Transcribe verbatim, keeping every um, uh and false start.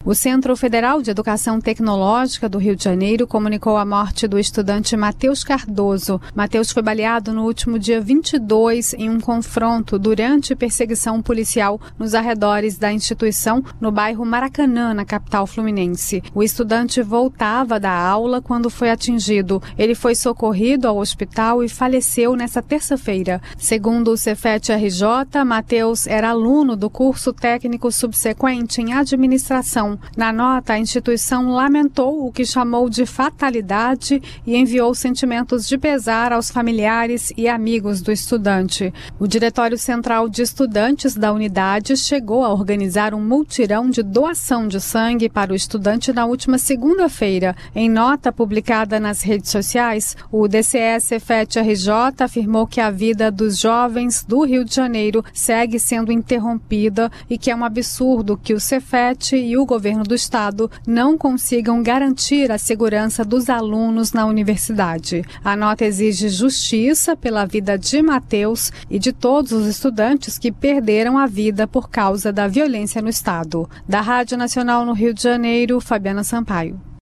O Centro Federal de Educação Tecnológica do Rio de Janeiro comunicou a morte do estudante Matheus Cardoso. Matheus foi baleado no último dia vinte e dois em um confronto durante perseguição policial nos arredores da instituição no bairro Maracanã, na capital fluminense. O estudante voltava da aula quando foi atingido. Ele foi socorrido ao hospital e faleceu nesta terça-feira. Segundo o Cefet R J, Matheus era aluno do curso técnico subsequente em administração. Na nota, a instituição lamentou o que chamou de fatalidade e enviou sentimentos de pesar aos familiares e amigos do estudante. O Diretório Central de Estudantes da unidade chegou a organizar um mutirão de doação de sangue para o estudante na última segunda-feira. Em nota publicada nas redes sociais, o D C E-Cefet R J afirmou que a vida dos jovens do Rio de Janeiro segue sendo interrompida e que é um absurdo que o Cefet e o governo do estado não consigam garantir a segurança dos alunos na universidade. A nota exige justiça pela vida de Matheus e de todos os estudantes que perderam a vida por causa da violência no estado. Da Rádio Nacional no Rio de Janeiro, Fabiana Sampaio.